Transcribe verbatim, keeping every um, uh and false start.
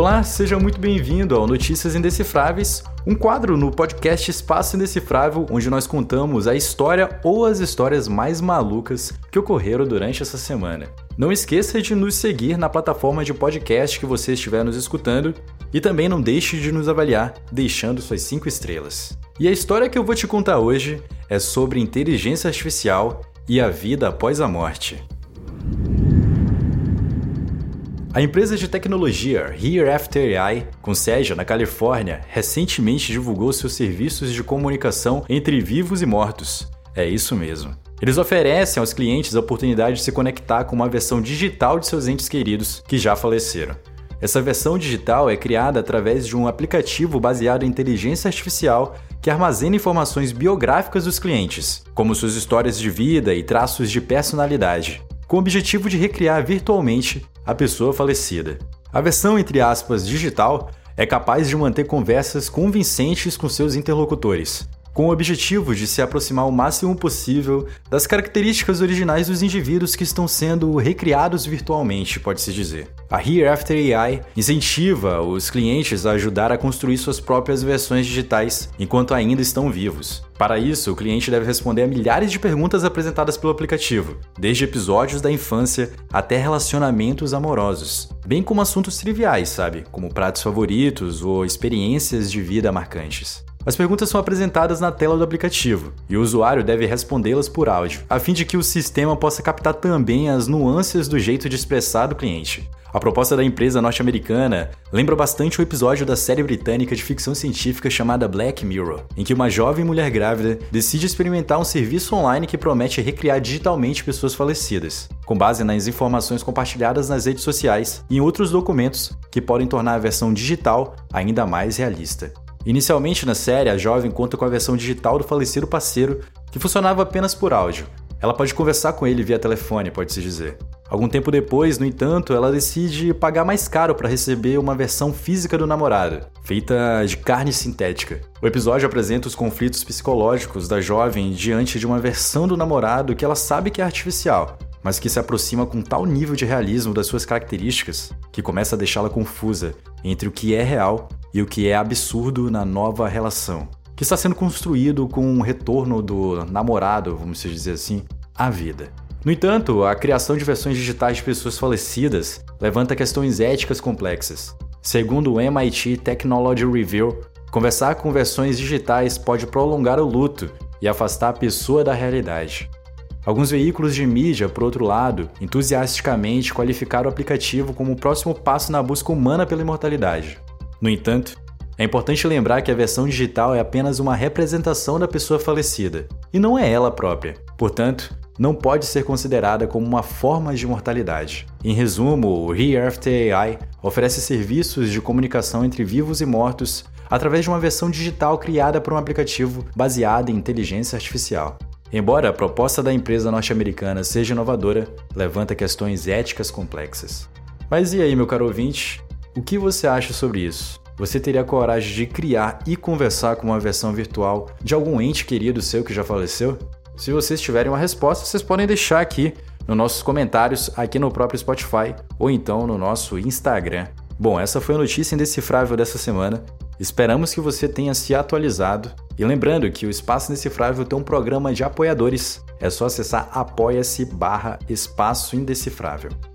Olá, seja muito bem-vindo ao Notícias Indecifráveis, um quadro no podcast Espaço Indecifrável, onde nós contamos a história ou as histórias mais malucas que ocorreram durante essa semana. Não esqueça de nos seguir na plataforma de podcast que você estiver nos escutando e também não deixe de nos avaliar, deixando suas cinco estrelas. E a história que eu vou te contar hoje é sobre inteligência artificial e a vida após a morte. A empresa de tecnologia Hereafter A I, com sede na Califórnia, recentemente divulgou seus serviços de comunicação entre vivos e mortos. É isso mesmo. Eles oferecem aos clientes a oportunidade de se conectar com uma versão digital de seus entes queridos que já faleceram. Essa versão digital é criada através de um aplicativo baseado em inteligência artificial que armazena informações biográficas dos clientes, como suas histórias de vida e traços de personalidade, com o objetivo de recriar virtualmente a pessoa falecida. A versão, entre aspas, digital é capaz de manter conversas convincentes com seus interlocutores, com o objetivo de se aproximar o máximo possível das características originais dos indivíduos que estão sendo recriados virtualmente, pode-se dizer. A Hereafter A I incentiva os clientes a ajudar a construir suas próprias versões digitais enquanto ainda estão vivos. Para isso, o cliente deve responder a milhares de perguntas apresentadas pelo aplicativo, desde episódios da infância até relacionamentos amorosos, bem como assuntos triviais, sabe? Como pratos favoritos ou experiências de vida marcantes. As perguntas são apresentadas na tela do aplicativo e o usuário deve respondê-las por áudio, a fim de que o sistema possa captar também as nuances do jeito de expressar do cliente. A proposta da empresa norte-americana lembra bastante o episódio da série britânica de ficção científica chamada Black Mirror, em que uma jovem mulher grávida decide experimentar um serviço online que promete recriar digitalmente pessoas falecidas, com base nas informações compartilhadas nas redes sociais e em outros documentos que podem tornar a versão digital ainda mais realista. Inicialmente na série, a jovem conta com a versão digital do falecido parceiro, que funcionava apenas por áudio. Ela pode conversar com ele via telefone, pode-se dizer. Algum tempo depois, no entanto, ela decide pagar mais caro para receber uma versão física do namorado, feita de carne sintética. O episódio apresenta os conflitos psicológicos da jovem diante de uma versão do namorado que ela sabe que é artificial, mas que se aproxima com tal nível de realismo das suas características que começa a deixá-la confusa entre o que é real e o que é absurdo na nova relação, que está sendo construído com um retorno do namorado, vamos dizer assim, à vida. No entanto, a criação de versões digitais de pessoas falecidas levanta questões éticas complexas. Segundo o M I T Technology Review, conversar com versões digitais pode prolongar o luto e afastar a pessoa da realidade. Alguns veículos de mídia, por outro lado, entusiasticamente qualificaram o aplicativo como o próximo passo na busca humana pela imortalidade. No entanto, é importante lembrar que a versão digital é apenas uma representação da pessoa falecida, e não é ela própria. Portanto, não pode ser considerada como uma forma de imortalidade. Em resumo, o Hereafter A I oferece serviços de comunicação entre vivos e mortos através de uma versão digital criada por um aplicativo baseado em inteligência artificial. Embora a proposta da empresa norte-americana seja inovadora, levanta questões éticas complexas. Mas e aí, meu caro ouvinte? O que você acha sobre isso? Você teria coragem de criar e conversar com uma versão virtual de algum ente querido seu que já faleceu? Se vocês tiverem uma resposta, vocês podem deixar aqui nos nossos comentários, aqui no próprio Spotify ou então no nosso Instagram. Bom, essa foi a notícia indecifrável dessa semana. Esperamos que você tenha se atualizado. E lembrando que o Espaço Indecifrável tem um programa de apoiadores. É só acessar apoia-se barra Espaço Indecifrável.